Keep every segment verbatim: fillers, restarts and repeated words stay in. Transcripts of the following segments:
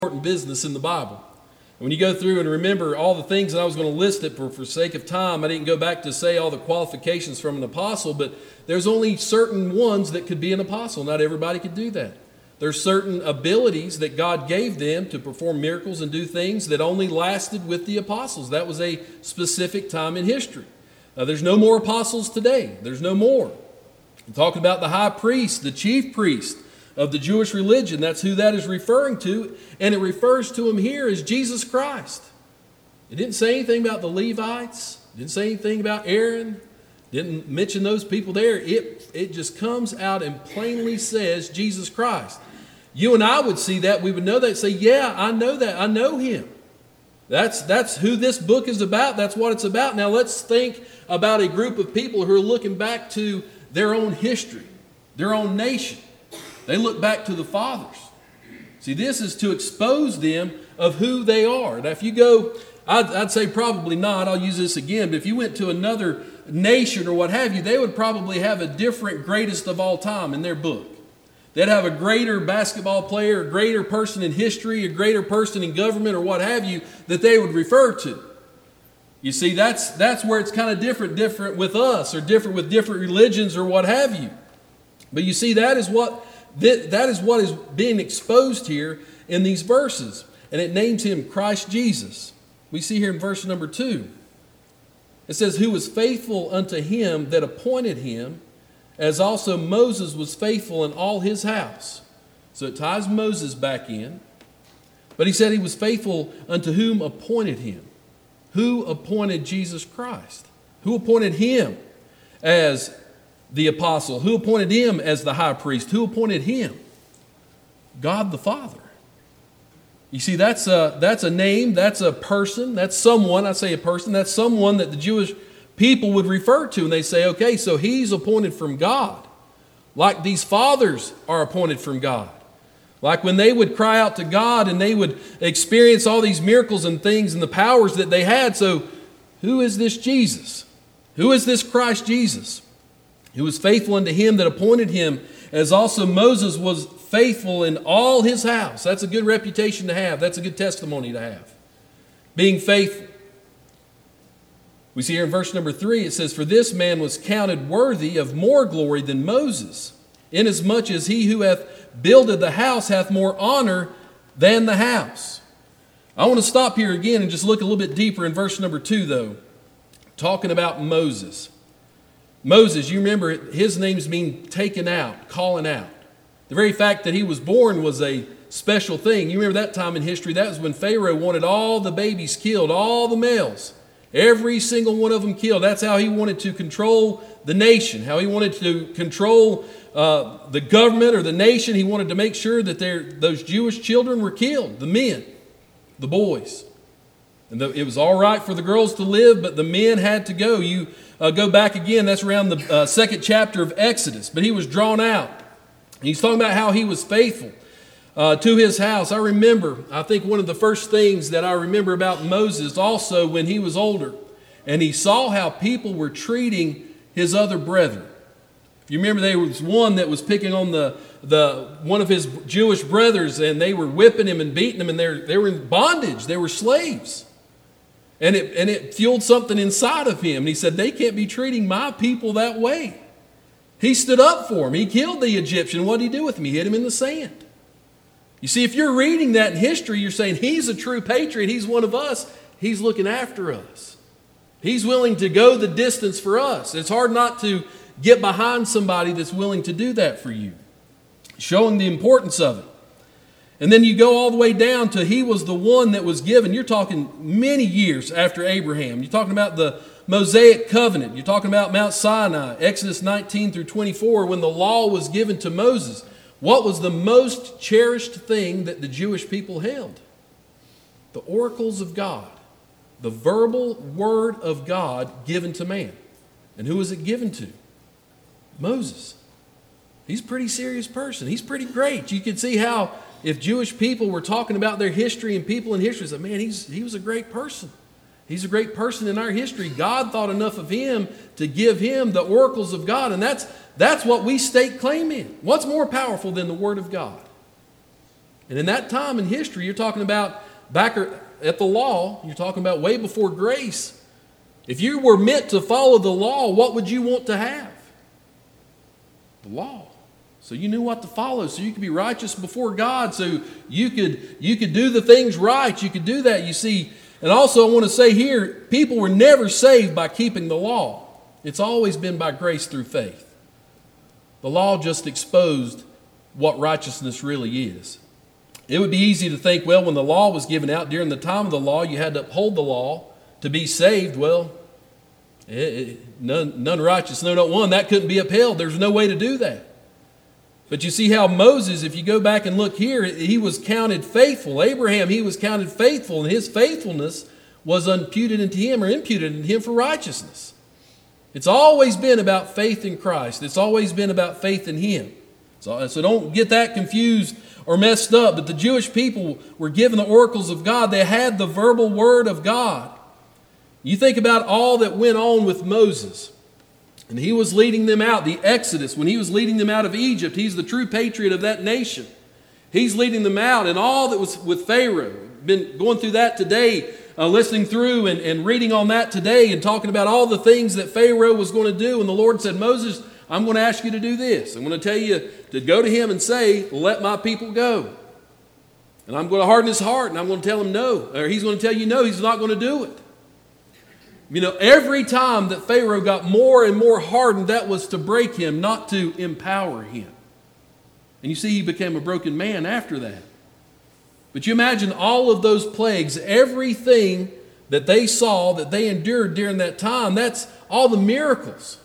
important business in the Bible. And when you go through and remember all the things, and I was going to list it, but for sake of time, I didn't go back to say all the qualifications from an apostle, but there's only certain ones that could be an apostle. Not everybody could do that. There's certain abilities that God gave them to perform miracles and do things that only lasted with the apostles. That was a specific time in history. Uh, there's no more apostles today. There's no more. I'm talking about the high priest, the chief priest of the Jewish religion. That's who that is referring to. And it refers to him here as Jesus Christ. It didn't say anything about the Levites. It didn't say anything about Aaron. Didn't mention those people there. It, it just comes out and plainly says Jesus Christ. You and I would see that. We would know that and say, yeah, I know that. I know him. That's, that's who this book is about. That's what it's about. Now let's think about a group of people who are looking back to their own history, their own nation. They look back to the fathers. See, this is to expose them of who they are. Now, if you go, I'd, I'd say probably not, I'll use this again, but if you went to another nation or what have you, they would probably have a different greatest of all time in their book. They'd have a greater basketball player, a greater person in history, a greater person in government or what have you that they would refer to. You see, that's, that's where it's kind of different, different with us or different with different religions or what have you. But you see, that is what That is what is being exposed here in these verses. And it names him Christ Jesus. We see here in verse number two. It says, who was faithful unto him that appointed him, as also Moses was faithful in all his house. So it ties Moses back in. But he said he was faithful unto whom appointed him. Who appointed Jesus Christ? Who appointed him as the apostle? Who appointed him as the high priest? Who appointed him? God the Father. You see, that's a, that's a name, that's a person, that's someone, I say a person, that's someone that the Jewish people would refer to. And they say, okay, so he's appointed from God. Like these fathers are appointed from God. Like when they would cry out to God and they would experience all these miracles and things and the powers that they had. So who is this Jesus? Who is this Christ Jesus? Who was faithful unto him that appointed him, as also Moses was faithful in all his house. That's a good reputation to have. That's a good testimony to have. Being faithful. We see here in verse number three, it says, for this man was counted worthy of more glory than Moses, inasmuch as he who hath builded the house hath more honor than the house. I want to stop here again and just look a little bit deeper in verse number two, though, talking about Moses. Moses, you remember his name's being taken out, calling out. The very fact that he was born was a special thing. You remember that time in history, that was when Pharaoh wanted all the babies killed, all the males. Every single one of them killed. That's how he wanted to control the nation, how he wanted to control uh, the government or the nation. He wanted to make sure that those Jewish children were killed, the men, the boys. And the, it was all right for the girls to live, but the men had to go. You uh, go back again, that's around the uh, second chapter of Exodus. But he was drawn out. And he's talking about how he was faithful uh, to his house. I remember, I think one of the first things that I remember about Moses also when he was older, and he saw how people were treating his other brethren. If you remember, there was one that was picking on the, the one of his Jewish brothers, and they were whipping him and beating him, and they they were in bondage. They were slaves. And it, and it fueled something inside of him. And he said, they can't be treating my people that way. He stood up for him. He killed the Egyptian. What did he do with him? He hit him in the sand. You see, if you're reading that in history, you're saying he's a true patriot. He's one of us. He's looking after us. He's willing to go the distance for us. It's hard not to get behind somebody that's willing to do that for you, showing the importance of it. And then you go all the way down to he was the one that was given. You're talking many years after Abraham. You're talking about the Mosaic covenant. You're talking about Mount Sinai, Exodus nineteen through twenty-four, when the law was given to Moses. What was the most cherished thing that the Jewish people held? The oracles of God, the verbal word of God given to man. And who was it given to? Moses. He's a pretty serious person. He's pretty great. You can see how if Jewish people were talking about their history and people in history, said, man, he's, he was a great person. He's a great person in our history. God thought enough of him to give him the oracles of God. And that's, that's what we stake claim in. What's more powerful than the Word of God? And in that time in history, you're talking about back at the law, you're talking about way before grace. If you were meant to follow the law, what would you want to have? The law. So you knew what to follow, so you could be righteous before God, so you could you could do the things right. You could do that, you see. And also I want to say here, people were never saved by keeping the law. It's always been by grace through faith. The law just exposed what righteousness really is. It would be easy to think, well, when the law was given out, during the time of the law, you had to uphold the law to be saved. Well, it, it, none, none righteous, no, not one. That couldn't be upheld. There's no way to do that. But you see how Moses, if you go back and look here, he was counted faithful. Abraham, he was counted faithful, and his faithfulness was imputed into him or imputed into him for righteousness. It's always been about faith in Christ. It's always been about faith in him. So, so don't get that confused or messed up. But the Jewish people were given the oracles of God. They had the verbal word of God. You think about all that went on with Moses. And he was leading them out, the Exodus, when he was leading them out of Egypt. He's the true patriot of that nation. He's leading them out, and all that was with Pharaoh. Been going through that today, uh, listening through and, and reading on that today and talking about all the things that Pharaoh was going to do. And the Lord said, Moses, I'm going to ask you to do this. I'm going to tell you to go to him and say, let my people go. And I'm going to harden his heart, and I'm going to tell him no. Or he's going to tell you no, he's not going to do it. You know, every time that Pharaoh got more and more hardened, that was to break him, not to empower him. And you see, he became a broken man after that. But you imagine all of those plagues, everything that they saw, that they endured during that time, that's all the miracles.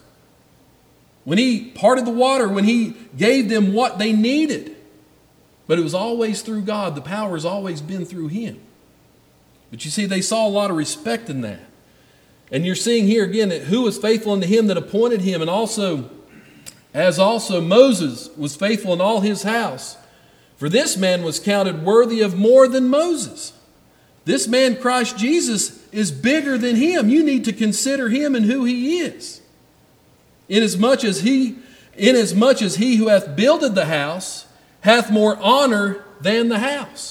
When he parted the water, when he gave them what they needed. But it was always through God. The power has always been through him. But you see, they saw a lot of respect in that. And you're seeing here again that who was faithful unto him that appointed him, and also, as also Moses was faithful in all his house. For this man was counted worthy of more than Moses. This man, Christ Jesus, is bigger than him. You need to consider him and who he is. Inasmuch as he, inasmuch as he who hath builded the house hath more honor than the house.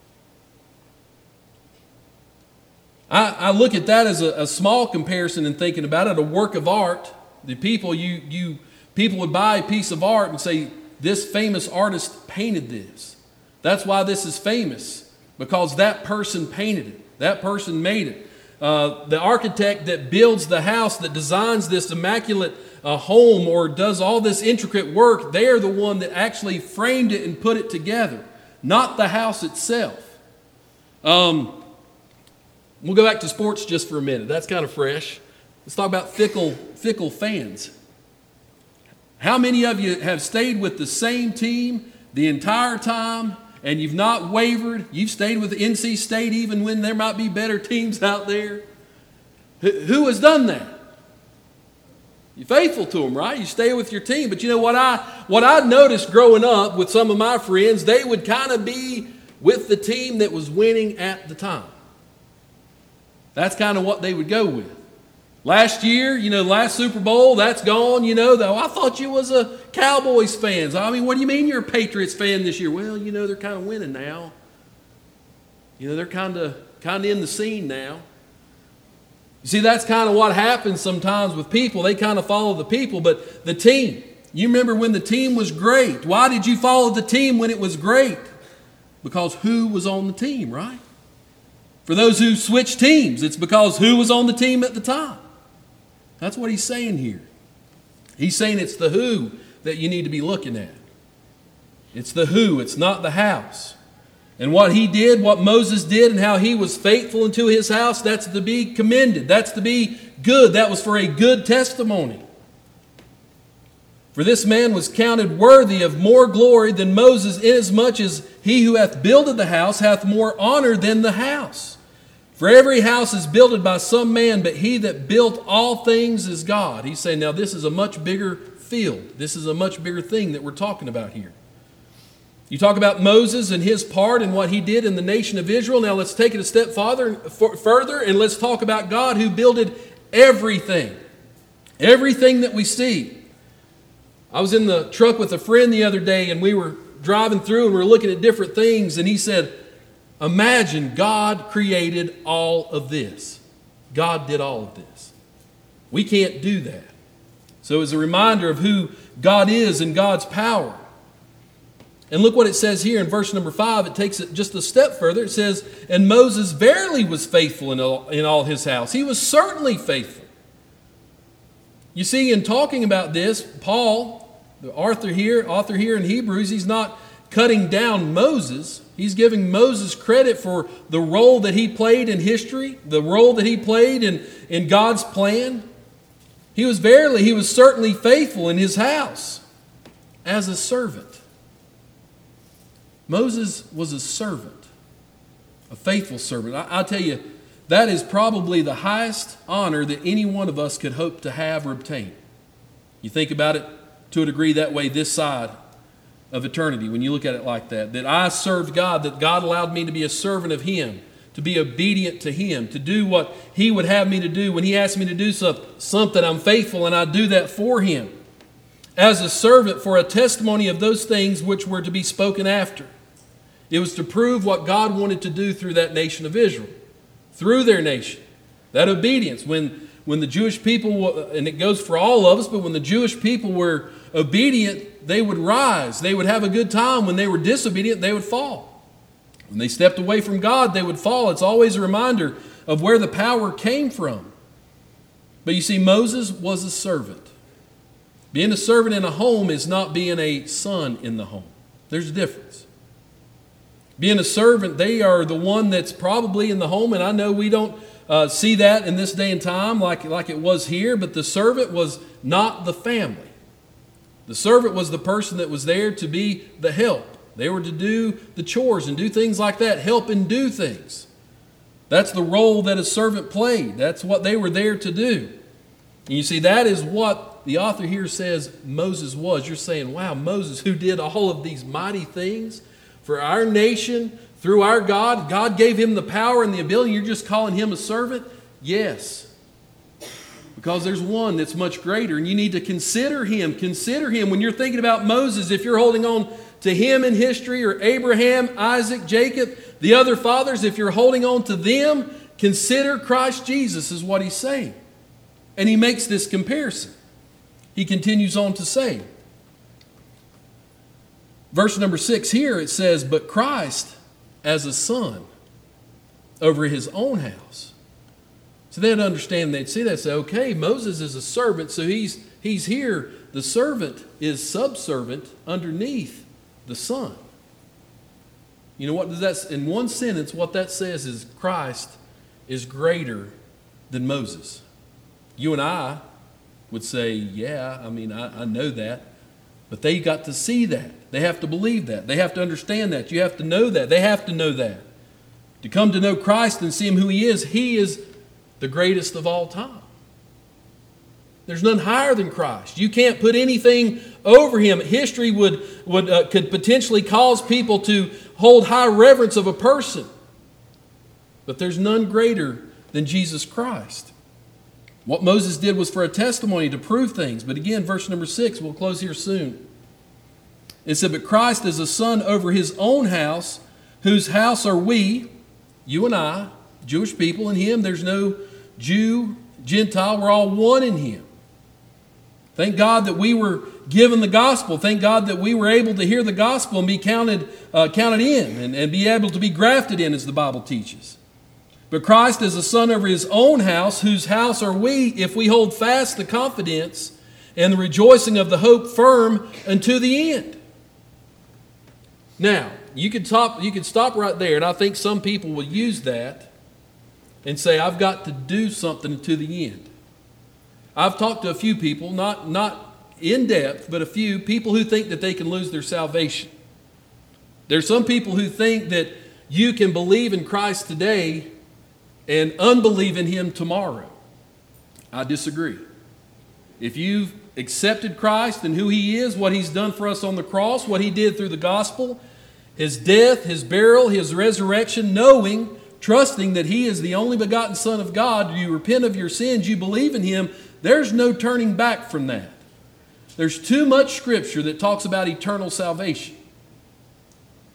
I, I look at that as a, a small comparison in thinking about it, a work of art. The people you you people would buy a piece of art and say, this famous artist painted this. That's why this is famous, because that person painted it. That person made it. Uh, the architect that builds the house, that designs this immaculate uh, home or does all this intricate work, they are the one that actually framed it and put it together, not the house itself. Um... We'll go back to sports just for a minute. That's kind of fresh. Let's talk about fickle, fickle fans. How many of you have stayed with the same team the entire time and you've not wavered? You've stayed with N C State even when there might be better teams out there? Who has done that? You're faithful to them, right? You stay with your team. But you know what I what I noticed growing up with some of my friends, they would kind of be with the team that was winning at the time. That's kind of what they would go with. Last year, you know, last Super Bowl, that's gone, you know, though. I thought you was a Cowboys fan. I mean, what do you mean you're a Patriots fan this year? Well, you know, they're kind of winning now. You know, they're kind of kind of in the scene now. You see, that's kind of what happens sometimes with people. They kind of follow the people, but the team. You remember when the team was great. Why did you follow the team when it was great? Because who was on the team, right? For those who switch teams, it's because who was on the team at the time. That's what he's saying here. He's saying it's the who that you need to be looking at. It's the who, it's not the house. And what he did, what Moses did, and how he was faithful unto his house, that's to be commended. That's to be good. That was for a good testimony. For this man was counted worthy of more glory than Moses, inasmuch as he who hath builded the house hath more honor than the house. For every house is builded by some man, but he that built all things is God. He's saying, now this is a much bigger field. This is a much bigger thing that we're talking about here. You talk about Moses and his part and what he did in the nation of Israel. Now let's take it a step farther, further and let's talk about God who builded everything. Everything that we see. I was in the truck with a friend the other day and we were driving through and we're looking at different things, and he said, imagine God created all of this. God did all of this. We can't do that. So it's a reminder of who God is and God's power. And look what it says here in verse number five. It takes it just a step further. It says, and Moses verily was faithful in all, in all his house. He was certainly faithful. You see, in talking about this, Paul, the author here, author here in Hebrews, he's not cutting down Moses. He's giving Moses credit for the role that he played in history, the role that he played in, in God's plan. He was verily, he was certainly faithful in his house as a servant. Moses was a servant, a faithful servant. I, I'll tell you, that is probably the highest honor that any one of us could hope to have or obtain. You think about it to a degree that way this side of eternity, when you look at it like that, that I served God, that God allowed me to be a servant of Him, to be obedient to Him, to do what He would have me to do. When He asked me to do something, I'm faithful and I do that for Him. As a servant for a testimony of those things which were to be spoken after. It was to prove what God wanted to do through that nation of Israel, through their nation. That obedience, when, when the Jewish people, and it goes for all of us, but when the Jewish people were obedient, they would rise. They would have a good time. When they were disobedient, they would fall. When they stepped away from God, they would fall. It's always a reminder of where the power came from. But you see, Moses was a servant. Being a servant in a home is not being a son in the home. There's a difference. Being a servant, they are the one that's probably in the home, and I know we don't uh, see that in this day and time like, like it was here, but the servant was not the family. The servant was the person that was there to be the help. They were to do the chores and do things like that, help and do things. That's the role that a servant played. That's what they were there to do. And you see, that is what the author here says Moses was. You're saying, wow, Moses, who did all of these mighty things for our nation, through our God, God gave him the power and the ability. You're just calling him a servant? Yes. Because there's one that's much greater, and you need to consider him. Consider him when you're thinking about Moses. If you're holding on to him in history, or Abraham, Isaac, Jacob, the other fathers, if you're holding on to them, consider Christ Jesus is what he's saying. And he makes this comparison. He continues on to say, verse number six here, it says, but Christ as a son over his own house. So they'd understand, they'd see that and say, okay, Moses is a servant, so he's, he's here. The servant is subservient underneath the son. You know what does that, in one sentence, what that says is Christ is greater than Moses. You and I would say, yeah, I mean, I, I know that. But they got to see that. They have to believe that. They have to understand that. You have to know that. They have to know that. To come to know Christ and see him who he is, he is the greatest of all time. There's none higher than Christ. You can't put anything over him. History would, would uh, could potentially cause people to hold high reverence of a person. But there's none greater than Jesus Christ. What Moses did was for a testimony to prove things. But again, verse number six, we'll close here soon. It said, but Christ is a son over his own house, whose house are we, you and I, Jewish people. In him there's no Jew, Gentile. We're all one in him. Thank God that we were given the gospel. Thank God that we were able to hear the gospel and be counted, uh, counted in and, and be able to be grafted in, as the Bible teaches. But Christ is a son over his own house, whose house are we, if we hold fast the confidence and the rejoicing of the hope firm unto the end. Now, you could stop, you could stop right there, and I think some people will use that and say, I've got to do something to the end. I've talked to a few people, not, not in depth, but a few people who think that they can lose their salvation. There's some people who think that you can believe in Christ today and unbelieve in him tomorrow. I disagree. If you've accepted Christ and who he is, what he's done for us on the cross, what he did through the gospel, his death, his burial, his resurrection, knowing, trusting that he is the only begotten Son of God, you repent of your sins, you believe in him, there's no turning back from that. There's too much scripture that talks about eternal salvation.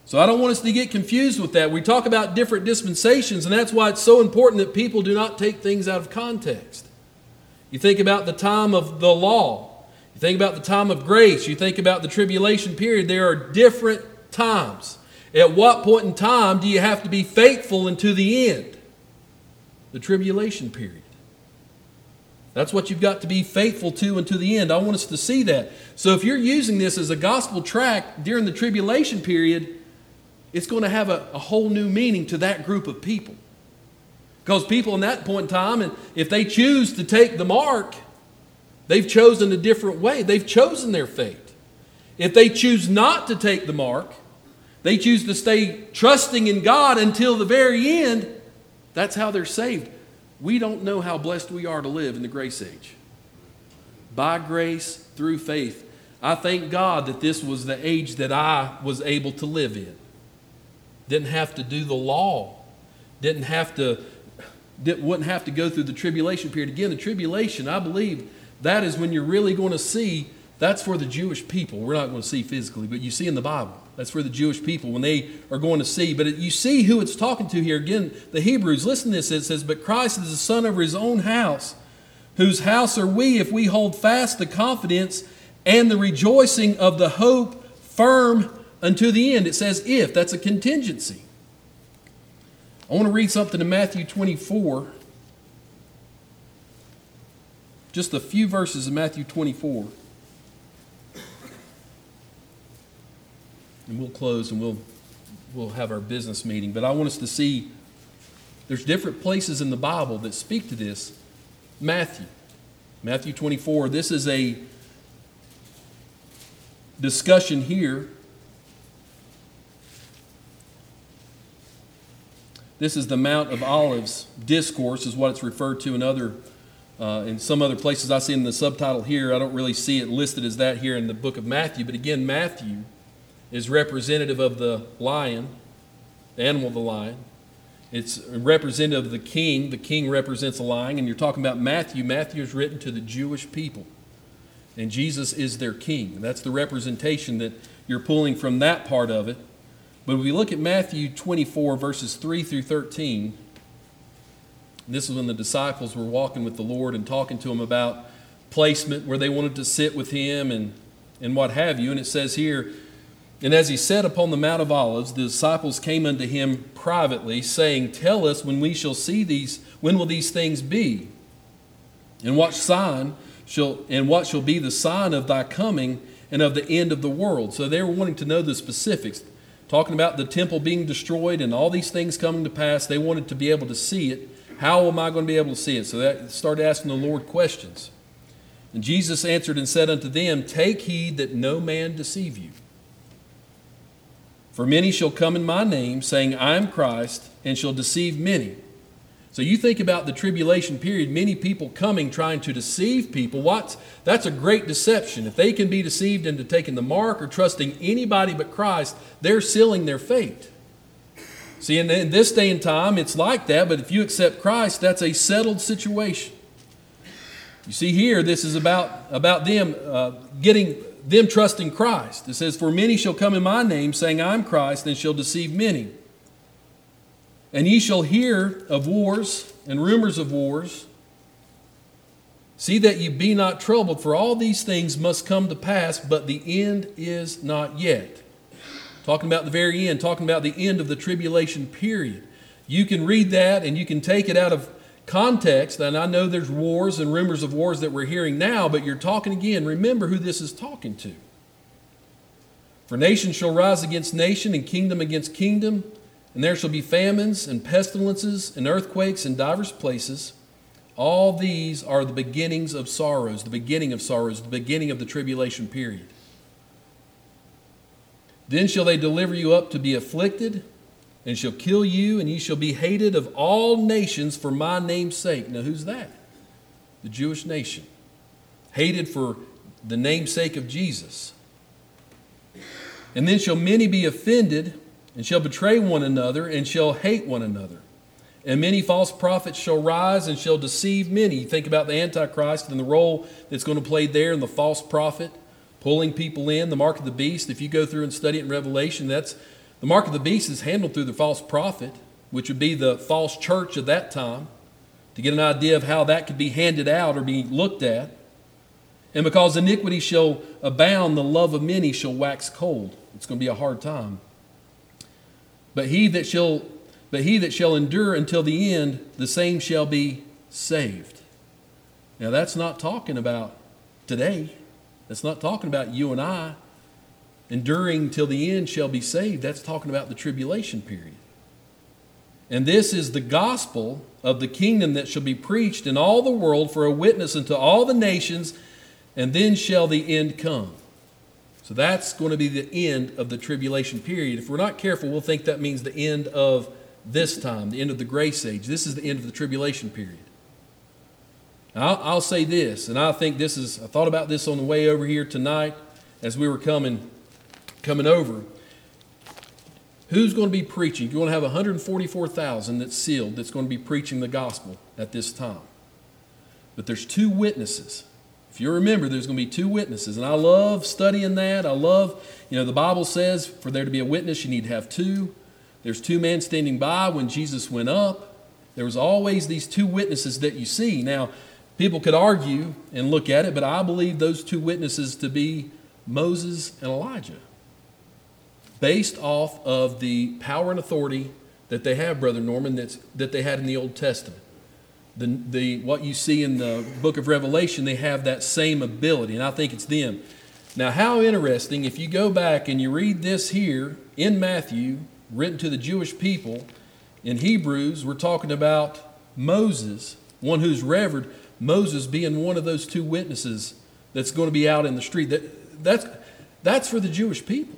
So I don't want us to get confused with that. We talk about different dispensations, and that's why it's so important that people do not take things out of context. You think about the time of the law. You think about the time of grace. You think about the tribulation period. There are different times. At what point in time do you have to be faithful unto the end? The tribulation period. That's what you've got to be faithful to unto the end. I want us to see that. So if you're using this as a gospel tract during the tribulation period, it's going to have a, a whole new meaning to that group of people. Because people in that point in time, and if they choose to take the mark, they've chosen a different way. They've chosen their fate. If they choose not to take the mark, they choose to stay trusting in God until the very end, that's how they're saved. We don't know how blessed we are to live in the grace age. By grace, through faith. I thank God that this was the age that I was able to live in. Didn't have to do the law. Didn't have to, didn't, wouldn't have to go through the tribulation period. Again, the tribulation, I believe, that is when you're really going to see, that's for the Jewish people. We're not going to see physically, but you see in the Bible. That's for the Jewish people when they are going to see. But you see who it's talking to here. Again, the Hebrews, listen to this. It says, but Christ is the son of his own house, whose house are we if we hold fast the confidence and the rejoicing of the hope firm unto the end. It says if. That's a contingency. I want to read something in Matthew twenty-four. Just a few verses in Matthew twenty-four. And we'll close and we'll we'll have our business meeting. But I want us to see there's different places in the Bible that speak to this. Matthew. Matthew twenty-four. This is a discussion here. This is the Mount of Olives discourse is what it's referred to in other uh, in some other places. I see in the subtitle here. I don't really see it listed as that here in the book of Matthew. But again, Matthew is representative of the lion, the animal of the lion. It's representative of the king. The king represents a lion. And you're talking about Matthew. Matthew is written to the Jewish people. And Jesus is their king. That's the representation that you're pulling from that part of it. But if we look at Matthew twenty-four, verses three through thirteen, this is when the disciples were walking with the Lord and talking to him about placement, where they wanted to sit with him and, and what have you. And it says here, and as he sat upon the Mount of Olives, the disciples came unto him privately, saying, tell us when we shall see these, when will these things be? And what sign shall, and what shall be the sign of thy coming and of the end of the world? So they were wanting to know the specifics. Talking about the temple being destroyed and all these things coming to pass, they wanted to be able to see it. How am I going to be able to see it? So they started asking the Lord questions. And Jesus answered and said unto them, take heed that no man deceive you. For many shall come in my name, saying, I am Christ, and shall deceive many. So you think about the tribulation period, many people coming trying to deceive people. What's, that's a great deception. If they can be deceived into taking the mark or trusting anybody but Christ, they're sealing their fate. See, in, in this day and time, it's like that, but if you accept Christ, that's a settled situation. You see here, this is about, about them uh, getting, them trusting Christ. It says, for many shall come in my name, saying, I am Christ, and shall deceive many. And ye shall hear of wars and rumors of wars. See that ye be not troubled, for all these things must come to pass, but the end is not yet. Talking about the very end, talking about the end of the tribulation period. You can read that and you can take it out of context. And I know there's wars and rumors of wars that we're hearing now, but you're talking again. Remember who this is talking to. For nation shall rise against nation, and kingdom against kingdom. And there shall be famines and pestilences and earthquakes in divers places. All these are the beginnings of sorrows, the beginning of sorrows, the beginning of the tribulation period. Then shall they deliver you up to be afflicted, and shall kill you, and ye shall be hated of all nations for my name's sake. Now who's that? The Jewish nation. Hated for the name's sake of Jesus. And then shall many be offended, and shall betray one another, and shall hate one another. And many false prophets shall rise, and shall deceive many. You think about the Antichrist and the role that's going to play there in the false prophet, pulling people in, the mark of the beast. If you go through and study it in Revelation, that's The mark of the beast is handled through the false prophet, which would be the false church of that time, to get an idea of how that could be handed out or be looked at. And because iniquity shall abound, the love of many shall wax cold. It's going to be a hard time. But he that shall, but he that shall endure until the end, the same shall be saved. Now that's not talking about today. That's not talking about you and I. Enduring till the end shall be saved. That's talking about the tribulation period. And this is the gospel of the kingdom that shall be preached in all the world for a witness unto all the nations, and then shall the end come. So that's going to be the end of the tribulation period. If we're not careful, we'll think that means the end of this time, the end of the grace age. This is the end of the tribulation period. I'll, I'll say this, and I think this is, I thought about this on the way over here tonight as we were coming, coming over. Who's going to be preaching? You're going to have one hundred forty-four thousand that's sealed that's going to be preaching the gospel at this time. But there's two witnesses. If you remember, there's going to be two witnesses. And I love studying that. I love, you know, the Bible says for there to be a witness, you need to have two. There's two men standing by when Jesus went up. There was always these two witnesses that you see. Now, people could argue and look at it, but I believe those two witnesses to be Moses and Elijah, based off of the power and authority that they have, Brother Norman, that's, that they had in the Old Testament. The, the, what you see in the book of Revelation, they have that same ability, and I think it's them. Now, how interesting, if you go back and you read this here in Matthew, written to the Jewish people, in Hebrews, we're talking about Moses, one who's revered, Moses being one of those two witnesses that's going to be out in the street. That, that's, that's for the Jewish people.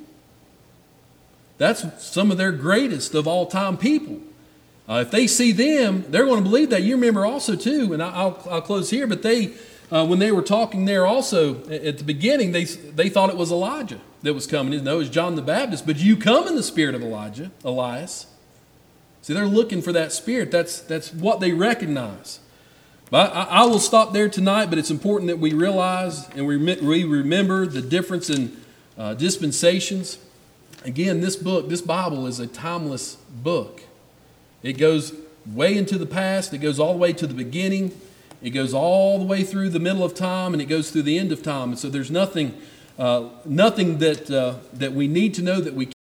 That's some of their greatest of all time people. Uh, if they see them, they're going to believe that. You remember also too, and I'll, I'll close here, but they, uh, when they were talking there also at the beginning, they they thought it was Elijah that was coming. No, it was John the Baptist. But you come in the spirit of Elijah, Elias. See, they're looking for that spirit. That's that's what they recognize. But I, I will stop there tonight. But it's important that we realize and we, we remember the difference in uh, dispensations. Again, this book, this Bible, is a timeless book. It goes way into the past. It goes all the way to the beginning. It goes all the way through the middle of time, and it goes through the end of time. And so there's nothing, uh, nothing that uh, that we need to know that we